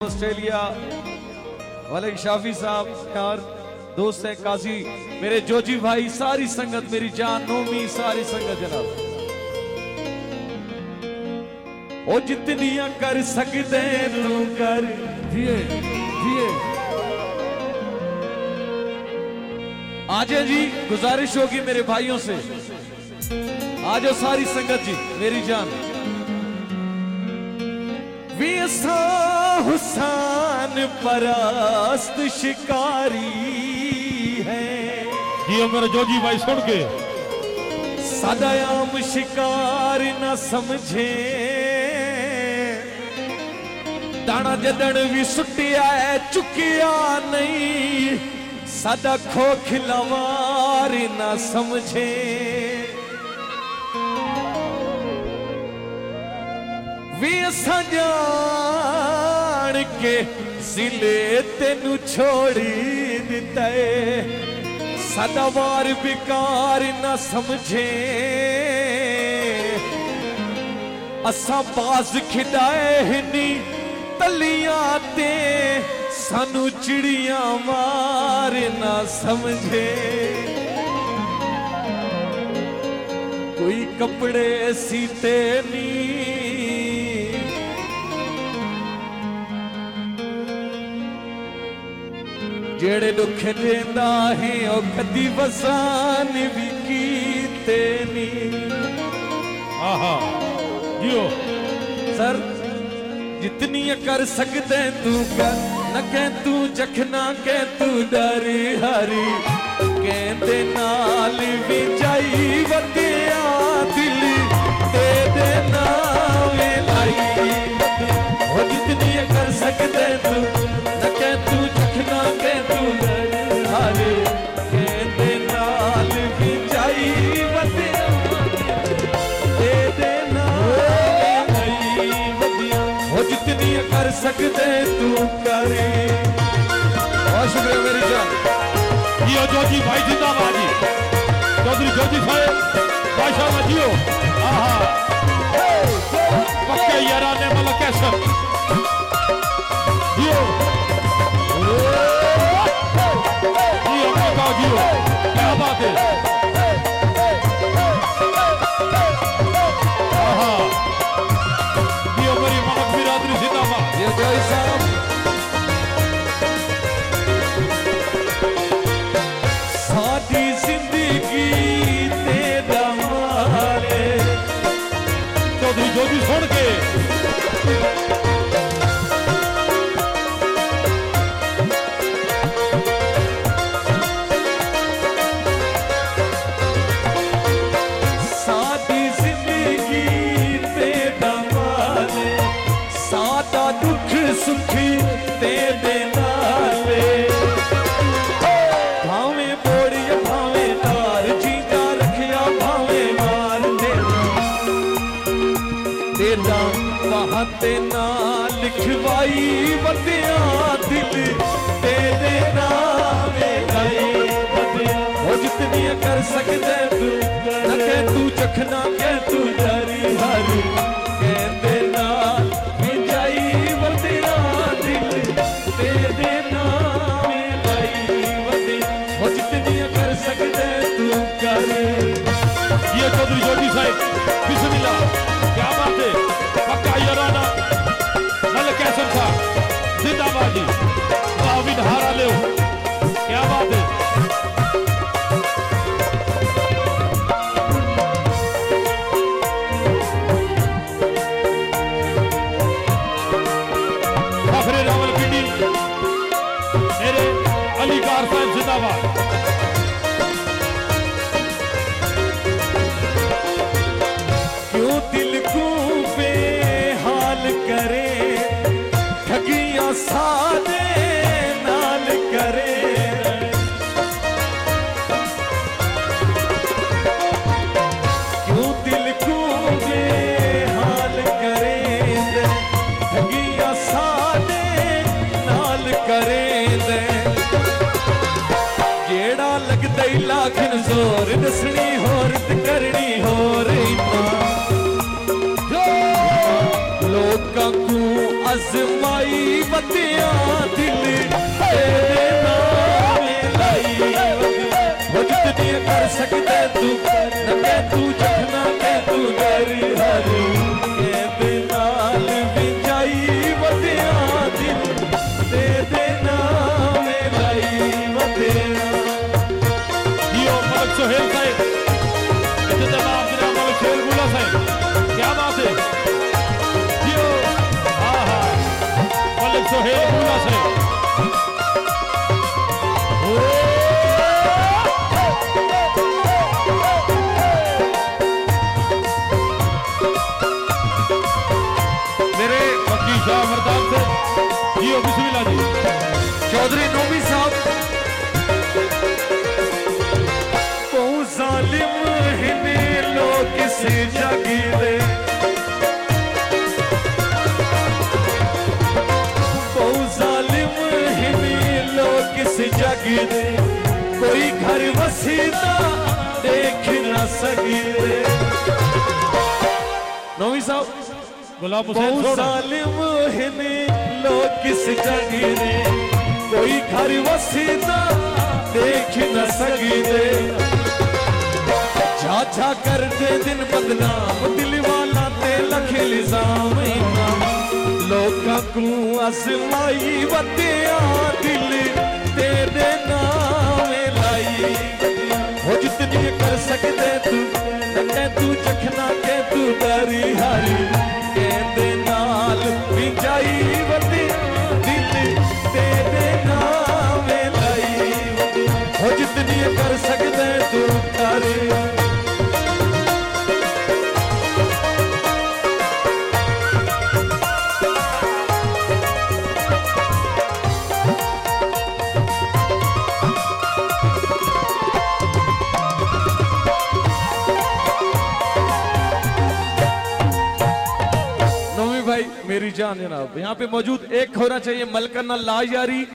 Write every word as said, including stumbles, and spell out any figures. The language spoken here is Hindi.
ऑस्ट्रेलिया वाले शाफी साहब यार दोस्त है काजी मेरे जोजी भाई सारी संगत मेरी जान नोमी सारी संगत जनाब ओ जितनियां कर सकते तू कर जिए जिए। आज जी गुजारिश होगी मेरे भाइयों से आज सारी संगत जी मेरी जान वीसा हुसैन परस्त शिकारी है जी मेरे जोजी भाई सुन के सदायाम शिकार न समझे दाना जदन भी सुटिया है चुकिया नहीं सदा खोखिलवार न समझे वी असां जान के जिले तेनू छोड़ी दिता सदावार बेकार न समझे असां बाज खिडाए हिनी तलियां ते सानू चिड़ियां मार न समझे कोई कपड़े सीते नी जेड़े दुख देंदा है ओ कदी वसान भी कीते नी। आहा जियो सर जितनी कर सकते तू कर न कह तू जखना कह तू डर हरी कहते नाल भी जाई वतिया दिल तेरे नाम लाई वो जितनी कर सकते तू न कह तू जखना कह तू डर हरी कहते नाल भी जाई वतिया तेरे नाम लाई वो जितनी कर सकते तू करे। बहुत शुक्रिया मेरी जान जियो जोजी भाई जिंदाबाद जी चौधरी जोजी साहब बादशाह जियो। आहा पक्के यारा ने मतलब कैसे जियो जियो मौका जियो क्या बात है। आहा जियो मेरी ममक बिरादरी जिंदाबाद ये जय साहब साडी जिंदगी तेरा मारे चौधरी जोजी सुन के साडी जिंदगी तेरा मारे सादा दुख सुखी तेरे नाले भावे बोड़ी भावे तार जीता रखिया भावे मार तेरा वहाते ना लिखवाई वतिया दिल तेरे नामे गई वो जितनी कर सकते तू न कह तू चखना कह तू डरी हरी कहते ना भी जाई वतिया दिल तेरे नामे गई वतिया वो जितनी कर सकते तू करे। ये चौधरी जोजी साहब बिस्मिल्लाह क्या बात है पक्का याराना नल कैसन साहब जिंदाबाद जी दाविद हारा ले क्या बात है। फखरे रावलपिंडी मेरे अलीकार साहब जिंदाबाद। क्यों दिल को बेहाल करे ठगियां सादे नाल करे क्यों दिल को बेहाल करे ठगियां सादे नाल करे जेड़ा लगदा ही लाखन जोर दसनी होर ते करनी होर लोकां को अजमाई बतिया दिल तेरे नाम लाई वो जितनी कर सकते तू न कह तू जखना कह तू डरी हरी के नाल विजाई बतिया दिल तेरे नाम लाई बतिया। यो मलक सोहेल साहब इधर जनाब जनाब मलक सोहेल बुला साहब क्या बात है यो हाँ हाँ मलक सोहेल बुला साहब मेरे वकील शाह मर्दान से जियो बिस्मिल्लाह जी चौधरी नोमी साहब बहु जालिम हिने लोग किसी जागीरे बहु जालिम हिने लोग किसी जागीरे कोई घर वसीता देख न सकीरे। नोमी साहब गुलाम हुसैन बहु जालिम हिने लोग किस जागीरे कोई घर वसीता देख न सकीरे झाझा कर दे दिन बदनाम दिल वाला ते लख इल्जाम लोकां को अजमाई बतिया दिल तेरे नाम लाई हो जितनी कर सकते तू न तू जखना के तू डरी हारी कहते नाल विजाई बतिया दिल तेरे नाम लाई हो जितनी कर सकते तू तारे। मेरी जान जनाब यहाँ पे मौजूद एक होना चाहिए मलकाना लायारी।